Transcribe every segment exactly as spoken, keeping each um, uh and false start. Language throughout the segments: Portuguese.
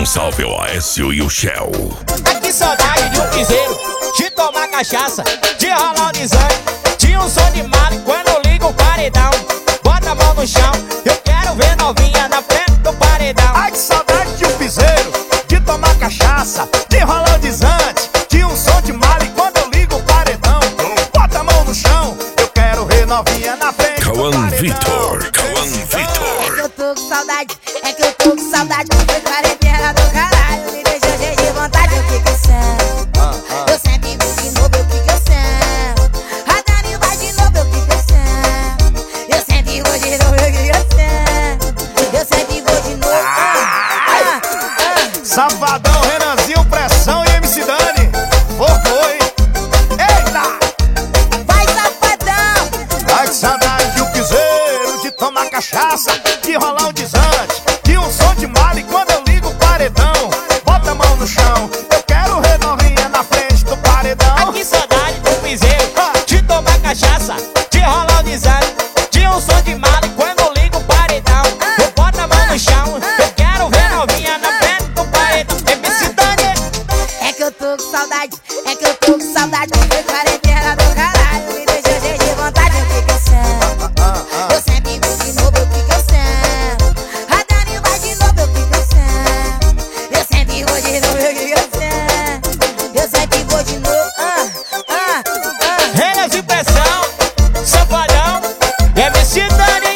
Um salve ao Aécio e o Shell. Aqui saudade de um piseiro, de tomar cachaça, de rolar o desânimo, de um som de mala. E quando eu ligo o paredão, bota a mão no chão, eu quero ver novinha na frente do paredão. Ai, que saudade de um piseiro, de tomar cachaça, de rolar o desante, de um som de mala. E quando eu ligo o paredão, bota a mão no chão, eu quero ver novinha na frente do Cauã paredão. Vitor, Cauã Vitor. É que eu tô com saudade, é que eu tô com saudade. Foi quarentena do caralho, me deixou cheio de vontade. Eu fico sem, eu sempre vou de novo, eu fico sem. A Dani vai de novo, eu fico sem. Eu sempre vou de novo, eu fico sem. Eu sempre vou de novo. Ah, ah, ah. Safadão, Renanzinho, Pressão e M C Dani. Foi, foi. Eita! Vai, safadão! Ai, que saudade de um piseiro, de tomar cachaça, de rolar o desante, de um som de mala. E quando eu ligo o paredão, bota a mão no chão, eu quero ver novinha na frente do paredão. Aqui saudade de um piseiro, de tomar cachaça, de rolar o desânimo, de um som de mala. E quando eu ligo o paredão, eu boto a mão no chão, eu quero ver novinha na frente do paredão. M C Dani. É que eu tô com saudade, é que eu tô com saudade. Foi quarentena do caralho, me deixou cheio de vontade. Eu fico sem, eu sempre vou de novo, eu fico sem. A Dani vai de novo, eu fico sem. Eu sempre vou de novo, eu fico sem. Eu sempre vou de novo. Ah, ah, ah. Renas de Pressão, Safadão, M C Dani.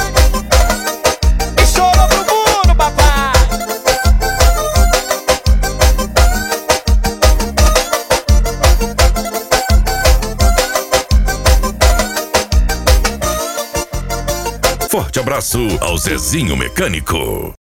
E chorou pro mundo, papai. Forte abraço ao Zezinho Mecânico.